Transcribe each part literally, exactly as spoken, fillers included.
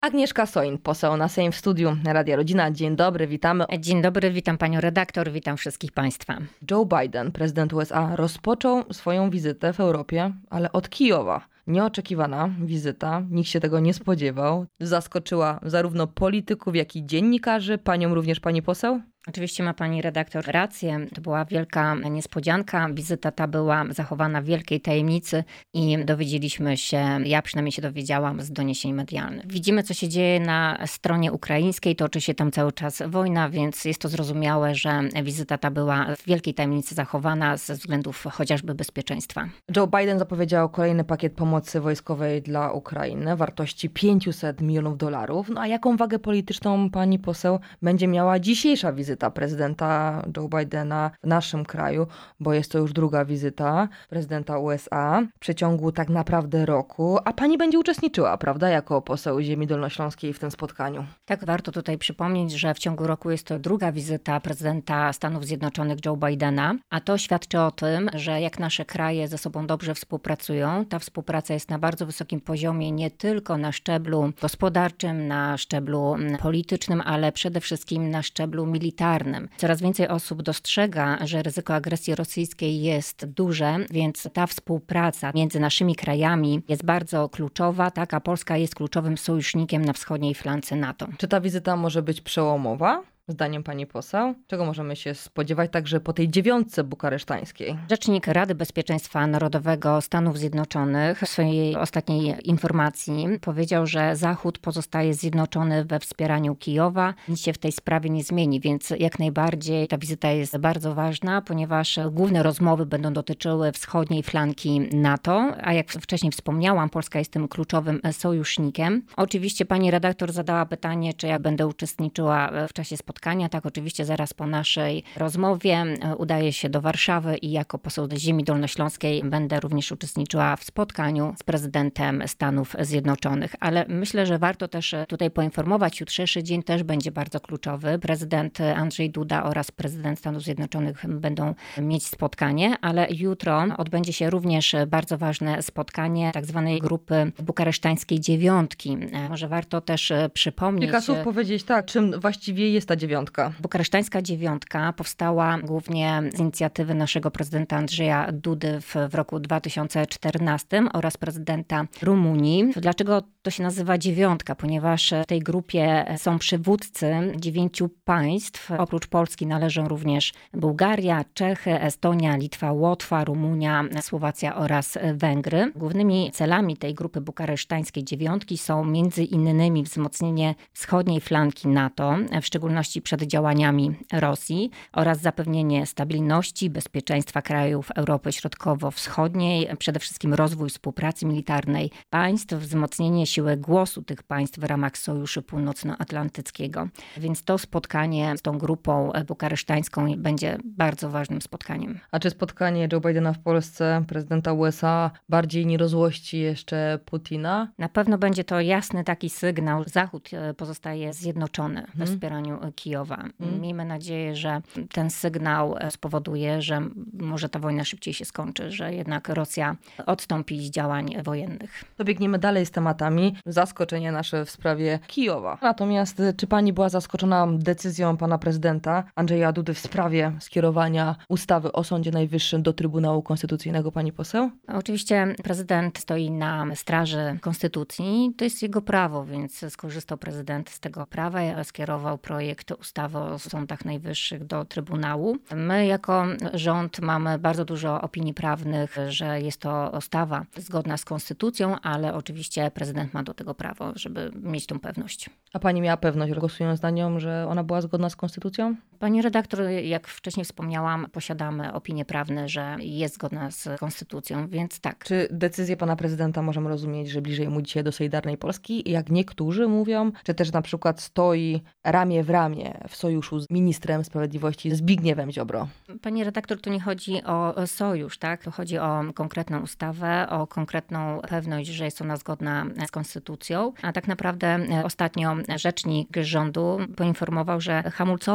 Agnieszka Soin, poseł na Sejm w studiu Radia Rodzina. Dzień dobry, witamy. Dzień dobry, witam panią redaktor, witam wszystkich państwa. Joe Biden, prezydent U S A, rozpoczął swoją wizytę w Europie, ale od Kijowa. Nieoczekiwana wizyta, nikt się tego nie spodziewał. Zaskoczyła zarówno polityków, jak i dziennikarzy. Panią również, pani poseł? Oczywiście ma pani redaktor rację, to była wielka niespodzianka. Wizyta ta była zachowana w wielkiej tajemnicy i dowiedzieliśmy się, ja przynajmniej się dowiedziałam z doniesień medialnych. Widzimy, co się dzieje na stronie ukraińskiej, toczy się tam cały czas wojna, więc jest to zrozumiałe, że wizyta ta była w wielkiej tajemnicy zachowana ze względów chociażby bezpieczeństwa. Joe Biden zapowiedział kolejny pakiet pomocy wojskowej dla Ukrainy wartości pięćset milionów dolarów. No a jaką wagę polityczną, pani poseł, będzie miała dzisiejsza wizyta prezydenta Joe Bidena w naszym kraju, bo jest to już druga wizyta prezydenta U S A w przeciągu tak naprawdę roku, a pani będzie uczestniczyła, prawda, jako poseł ziemi dolnośląskiej w tym spotkaniu? Tak, warto tutaj przypomnieć, że w ciągu roku jest to druga wizyta prezydenta Stanów Zjednoczonych Joe Bidena, a to świadczy o tym, że jak nasze kraje ze sobą dobrze współpracują, ta współpraca jest na bardzo wysokim poziomie, nie tylko na szczeblu gospodarczym, na szczeblu politycznym, ale przede wszystkim na szczeblu militarnym. Coraz więcej osób dostrzega, że ryzyko agresji rosyjskiej jest duże, więc ta współpraca między naszymi krajami jest bardzo kluczowa, tak, a Polska jest kluczowym sojusznikiem na wschodniej flance NATO. Czy ta wizyta może być przełomowa? Zdaniem pani poseł, czego możemy się spodziewać także po tej dziewiątce bukaresztańskiej? Rzecznik Rady Bezpieczeństwa Narodowego Stanów Zjednoczonych w swojej ostatniej informacji powiedział, że Zachód pozostaje zjednoczony we wspieraniu Kijowa. Nic się w tej sprawie nie zmieni, więc jak najbardziej ta wizyta jest bardzo ważna, ponieważ główne rozmowy będą dotyczyły wschodniej flanki NATO, a jak wcześniej wspomniałam, Polska jest tym kluczowym sojusznikiem. Oczywiście pani redaktor zadała pytanie, czy ja będę uczestniczyła w czasie spotkania. Tak, oczywiście zaraz po naszej rozmowie udaję się do Warszawy i jako poseł ziemi dolnośląskiej będę również uczestniczyła w spotkaniu z prezydentem Stanów Zjednoczonych. Ale myślę, że warto też tutaj poinformować, jutrzejszy dzień też będzie bardzo kluczowy. Prezydent Andrzej Duda oraz prezydent Stanów Zjednoczonych będą mieć spotkanie, ale jutro odbędzie się również bardzo ważne spotkanie tak zwanej grupy bukaresztańskiej dziewiątki. Może warto też przypomnieć... Kilka słów powiedzieć, tak, czym właściwie jest ta dziewiątka? Bukaresztańska dziewiątka powstała głównie z inicjatywy naszego prezydenta Andrzeja Dudy w, w roku dwa tysiące czternastym oraz prezydenta Rumunii. Dlaczego to się nazywa dziewiątka? Ponieważ w tej grupie są przywódcy dziewięciu państw. Oprócz Polski należą również Bułgaria, Czechy, Estonia, Litwa, Łotwa, Rumunia, Słowacja oraz Węgry. Głównymi celami tej grupy bukaresztańskiej dziewiątki są między innymi wzmocnienie wschodniej flanki NATO, w szczególności przed działaniami Rosji oraz zapewnienie stabilności, bezpieczeństwa krajów Europy Środkowo-Wschodniej, przede wszystkim rozwój współpracy militarnej państw, wzmocnienie siły głosu tych państw w ramach Sojuszu Północnoatlantyckiego. Więc to spotkanie z tą grupą bukaresztańską będzie bardzo ważnym spotkaniem. A czy spotkanie Joe Bidena w Polsce, prezydenta U S A, bardziej nie rozłości jeszcze Putina? Na pewno będzie to jasny taki sygnał, że Zachód pozostaje zjednoczony hmm. we wspieraniu Kijowa. Hmm. Miejmy nadzieję, że ten sygnał spowoduje, że może ta wojna szybciej się skończy, że jednak Rosja odstąpi z działań wojennych. To biegniemy dalej z tematami. Zaskoczenie nasze w sprawie Kijowa. Natomiast czy pani była zaskoczona decyzją pana prezydenta Andrzeja Dudy w sprawie skierowania ustawy o Sądzie Najwyższym do Trybunału Konstytucyjnego, pani poseł? Oczywiście prezydent stoi na straży konstytucji. To jest jego prawo, więc skorzystał prezydent z tego prawa, skierował projekt ustawy o sądach najwyższych do Trybunału. My jako rząd mamy bardzo dużo opinii prawnych, że jest to ustawa zgodna z konstytucją, ale oczywiście prezydent ma do tego prawo, żeby mieć tą pewność. A pani miała pewność, głosując na nią, że ona była zgodna z konstytucją? Pani redaktor, jak wcześniej wspomniałam, posiadamy opinie prawne, że jest zgodna z konstytucją, więc tak. Czy decyzję pana prezydenta możemy rozumieć, że bliżej mu dzisiaj do Solidarnej Polski, jak niektórzy mówią, czy też na przykład stoi ramię w ramię w sojuszu z ministrem sprawiedliwości Zbigniewem Ziobro? Pani redaktor, tu nie chodzi o sojusz, tak? Tu chodzi o konkretną ustawę, o konkretną pewność, że jest ona zgodna z konstytucją, a tak naprawdę ostatnio rzecznik rządu poinformował, że hamulcowym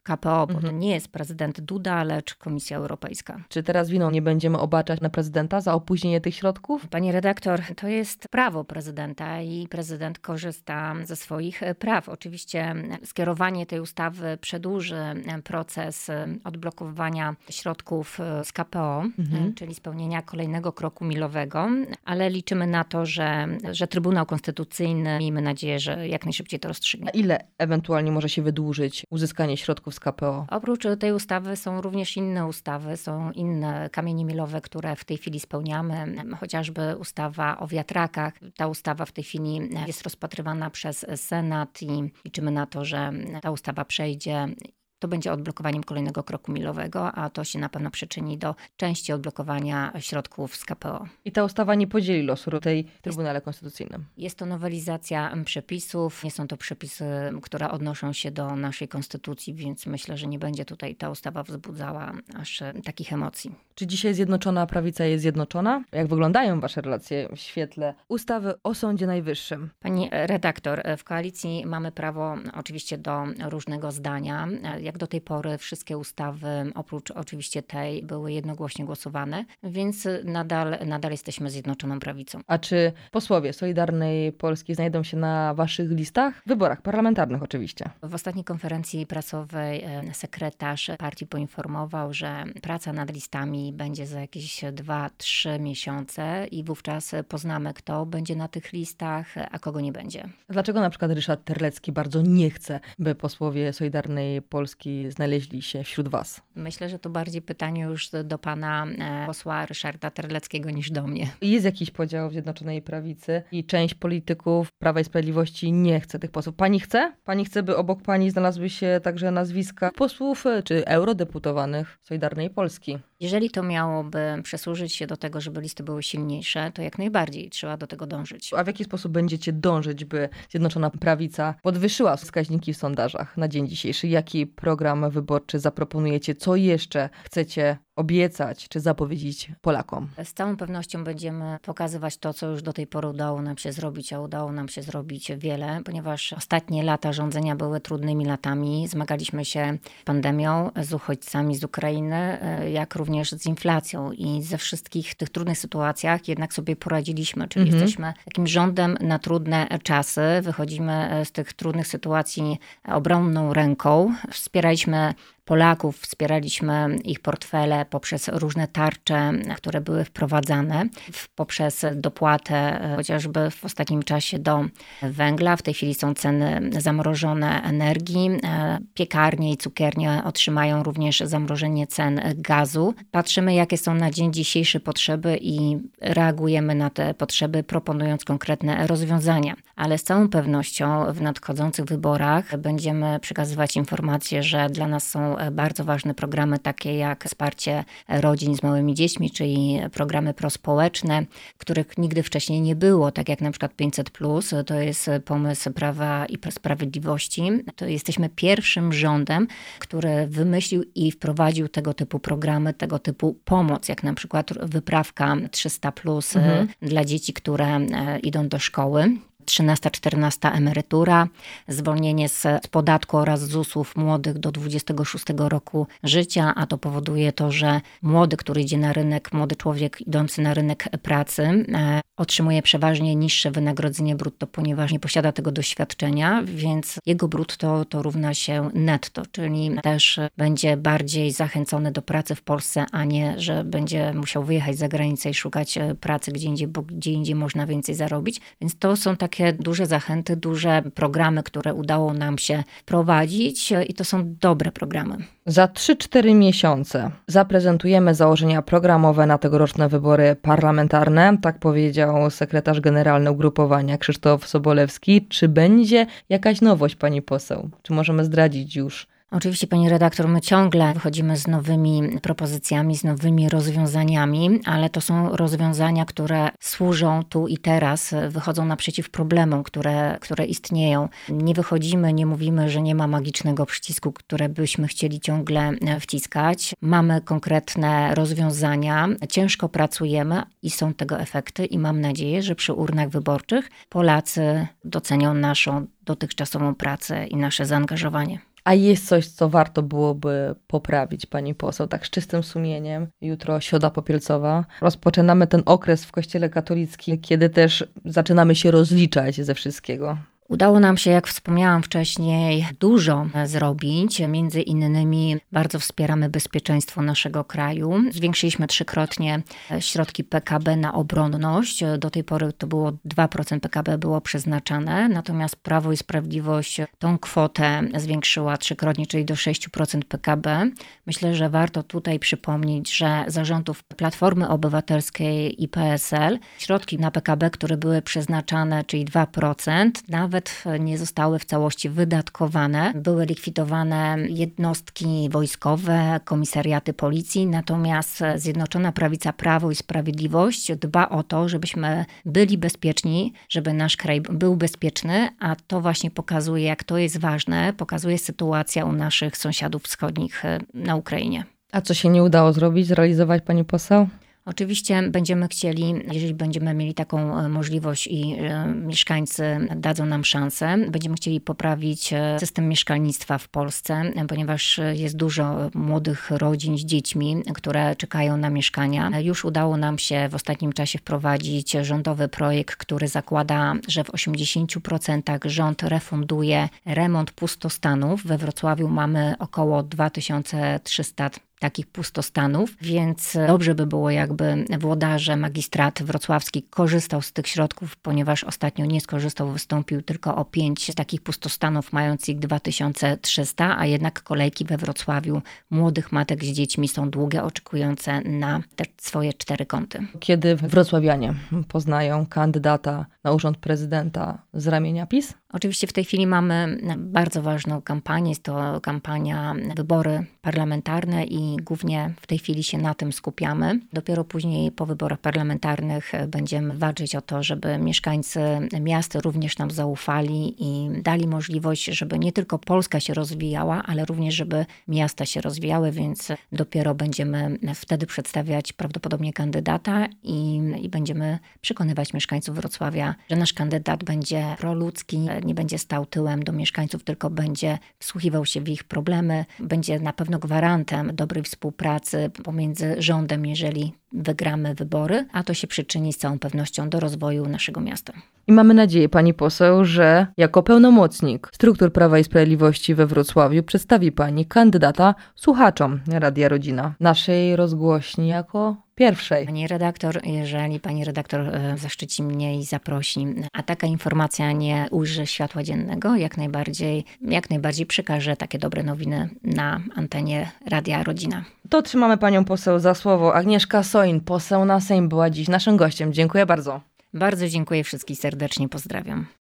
K P O, bo Mhm. to nie jest prezydent Duda, lecz Komisja Europejska. Czy teraz winą nie będziemy obarczać na prezydenta za opóźnienie tych środków? Pani redaktor, to jest prawo prezydenta i prezydent korzysta ze swoich praw. Oczywiście skierowanie tej ustawy przedłuży proces odblokowywania środków z K P O, Mhm. czyli spełnienia kolejnego kroku milowego, ale liczymy na to, że, że Trybunał Konstytucyjny, miejmy nadzieję, że jak najszybciej to rozstrzygnie. Na ile ewentualnie może się wydłużyć uzyskanie środków z K P O? Oprócz tej ustawy są również inne ustawy, są inne kamienie milowe, które w tej chwili spełniamy, chociażby ustawa o wiatrakach. Ta ustawa w tej chwili jest rozpatrywana przez Senat i liczymy na to, że ta ustawa przejdzie. To będzie odblokowaniem kolejnego kroku milowego, a to się na pewno przyczyni do części odblokowania środków z K P O. I ta ustawa nie podzieli losu w tej Trybunale Konstytucyjnym. Jest to nowelizacja przepisów, nie są to przepisy, które odnoszą się do naszej konstytucji, więc myślę, że nie będzie tutaj ta ustawa wzbudzała aż takich emocji. Czy dzisiaj Zjednoczona Prawica jest zjednoczona? Jak wyglądają wasze relacje w świetle ustawy o Sądzie Najwyższym? Pani redaktor, w koalicji mamy prawo oczywiście do różnego zdania. Jak do tej pory wszystkie ustawy, oprócz oczywiście tej, były jednogłośnie głosowane, więc nadal, nadal jesteśmy Zjednoczoną Prawicą. A czy posłowie Solidarnej Polski znajdą się na waszych listach? W wyborach parlamentarnych oczywiście. W ostatniej konferencji prasowej sekretarz partii poinformował, że praca nad listami będzie za jakieś dwa trzy miesiące i wówczas poznamy, kto będzie na tych listach, a kogo nie będzie. Dlaczego na przykład Ryszard Terlecki bardzo nie chce, by posłowie Solidarnej Polski znaleźli się wśród was? Myślę, że to bardziej pytanie już do pana posła Ryszarda Terleckiego niż do mnie. Jest jakiś podział w Zjednoczonej Prawicy i część polityków Prawa i Sprawiedliwości nie chce tych posłów. Pani chce? Pani chce, by obok pani znalazły się także nazwiska posłów czy eurodeputowanych Solidarnej Polski? Jeżeli to miałoby przysłużyć się do tego, żeby listy były silniejsze, to jak najbardziej trzeba do tego dążyć. A w jaki sposób będziecie dążyć, by Zjednoczona Prawica podwyższyła wskaźniki w sondażach na dzień dzisiejszy? Jaki program wyborczy zaproponujecie? Co jeszcze chcecie obiecać czy zapowiedzieć Polakom? Z całą pewnością będziemy pokazywać to, co już do tej pory udało nam się zrobić, a udało nam się zrobić wiele, ponieważ ostatnie lata rządzenia były trudnymi latami. Zmagaliśmy się z pandemią, z uchodźcami z Ukrainy, jak również z inflacją i ze wszystkich tych trudnych sytuacjach jednak sobie poradziliśmy, czyli Mhm. jesteśmy takim rządem na trudne czasy. Wychodzimy z tych trudnych sytuacji obronną ręką. Wspieraliśmy Polaków, wspieraliśmy ich portfele poprzez różne tarcze, które były wprowadzane, poprzez dopłatę chociażby w ostatnim czasie do węgla. W tej chwili są ceny zamrożone energii. Piekarnie i cukiernie otrzymają również zamrożenie cen gazu. Patrzymy, jakie są na dzień dzisiejszy potrzeby i reagujemy na te potrzeby, proponując konkretne rozwiązania. Ale z całą pewnością w nadchodzących wyborach będziemy przekazywać informacje, że dla nas są bardzo ważne programy takie jak wsparcie rodzin z małymi dziećmi, czyli programy prospołeczne, których nigdy wcześniej nie było, tak jak na przykład pięćset plus, to jest pomysł Prawa i Sprawiedliwości. To jesteśmy pierwszym rządem, który wymyślił i wprowadził tego typu programy, tego typu pomoc, jak na przykład wyprawka trzysta plus Mhm. dla dzieci, które idą do szkoły. trzynasta, czternasta emerytura, zwolnienie z podatku oraz z zusów młodych do dwudziestego szóstego roku życia, a to powoduje to, że młody, który idzie na rynek, młody człowiek idący na rynek pracy e, otrzymuje przeważnie niższe wynagrodzenie brutto, ponieważ nie posiada tego doświadczenia, więc jego brutto to równa się netto, czyli też będzie bardziej zachęcony do pracy w Polsce, a nie, że będzie musiał wyjechać za granicę i szukać pracy gdzie indziej, bo gdzie indziej można więcej zarobić. Więc to są takie duże zachęty, duże programy, które udało nam się prowadzić i to są dobre programy. Za trzy cztery miesiące zaprezentujemy założenia programowe na tegoroczne wybory parlamentarne, tak powiedział sekretarz generalny ugrupowania Krzysztof Sobolewski. Czy będzie jakaś nowość, pani poseł? Czy możemy zdradzić już? Oczywiście, pani redaktor, my ciągle wychodzimy z nowymi propozycjami, z nowymi rozwiązaniami, ale to są rozwiązania, które służą tu i teraz, wychodzą naprzeciw problemom, które, które istnieją. Nie wychodzimy, nie mówimy, że nie ma magicznego przycisku, które byśmy chcieli ciągle wciskać. Mamy konkretne rozwiązania, ciężko pracujemy i są tego efekty i mam nadzieję, że przy urnach wyborczych Polacy docenią naszą dotychczasową pracę i nasze zaangażowanie. A jest coś, co warto byłoby poprawić, pani poseł, tak z czystym sumieniem? Jutro Środa Popielcowa. Rozpoczynamy ten okres w Kościele katolickim, kiedy też zaczynamy się rozliczać ze wszystkiego. Udało nam się, jak wspomniałam wcześniej, dużo zrobić. Między innymi bardzo wspieramy bezpieczeństwo naszego kraju. Zwiększyliśmy trzykrotnie środki P K B na obronność. Do tej pory to było dwa procent P K B było przeznaczane, natomiast Prawo i Sprawiedliwość tą kwotę zwiększyła trzykrotnie, czyli do sześć procent P K B. Myślę, że warto tutaj przypomnieć, że za rządów Platformy Obywatelskiej i P S L środki na P K B, które były przeznaczane, czyli dwa procent, nawet nie zostały w całości wydatkowane. Były likwidowane jednostki wojskowe, komisariaty policji, natomiast Zjednoczona Prawica, Prawo i Sprawiedliwość dba o to, żebyśmy byli bezpieczni, żeby nasz kraj był bezpieczny, a to właśnie pokazuje, jak to jest ważne, pokazuje sytuacja u naszych sąsiadów wschodnich na Ukrainie. A co się nie udało zrobić, zrealizować, pani poseł? Oczywiście będziemy chcieli, jeżeli będziemy mieli taką możliwość i mieszkańcy dadzą nam szansę, będziemy chcieli poprawić system mieszkalnictwa w Polsce, ponieważ jest dużo młodych rodzin z dziećmi, które czekają na mieszkania. Już udało nam się w ostatnim czasie wprowadzić rządowy projekt, który zakłada, że w osiemdziesięciu procentach rząd refunduje remont pustostanów. We Wrocławiu mamy około dwa tysiące trzysta takich pustostanów, więc dobrze by było, jakby włodarze, magistrat wrocławski korzystał z tych środków, ponieważ ostatnio nie skorzystał, wystąpił tylko o pięć takich pustostanów, mając ich dwa tysiące trzysta, a jednak kolejki we Wrocławiu młodych matek z dziećmi są długie, oczekujące na te swoje cztery kąty. Kiedy wrocławianie poznają kandydata na urząd prezydenta z ramienia PiS? Oczywiście w tej chwili mamy bardzo ważną kampanię, jest to kampania wybory parlamentarne i głównie w tej chwili się na tym skupiamy. Dopiero później po wyborach parlamentarnych będziemy walczyć o to, żeby mieszkańcy miast również nam zaufali i dali możliwość, żeby nie tylko Polska się rozwijała, ale również żeby miasta się rozwijały, więc dopiero będziemy wtedy przedstawiać prawdopodobnie kandydata i, i będziemy przekonywać mieszkańców Wrocławia, że nasz kandydat będzie proludzki, nie będzie stał tyłem do mieszkańców, tylko będzie wsłuchiwał się w ich problemy, będzie na pewno gwarantem dobrej współpracy pomiędzy rządem, jeżeli wygramy wybory, a to się przyczyni z całą pewnością do rozwoju naszego miasta. I mamy nadzieję, pani poseł, że jako pełnomocnik struktur Prawa i Sprawiedliwości we Wrocławiu przedstawi pani kandydata słuchaczom Radia Rodzina, naszej rozgłośni jako pierwszej. Pani redaktor, jeżeli pani redaktor zaszczyci mnie i zaprosi, a taka informacja nie ujrzy światła dziennego, jak najbardziej, jak najbardziej przekażę takie dobre nowiny na antenie Radia Rodzina. To trzymamy panią poseł za słowo. Agnieszka Soin, poseł na Sejm, była dziś naszym gościem. Dziękuję bardzo. Bardzo dziękuję, wszystkich serdecznie pozdrawiam.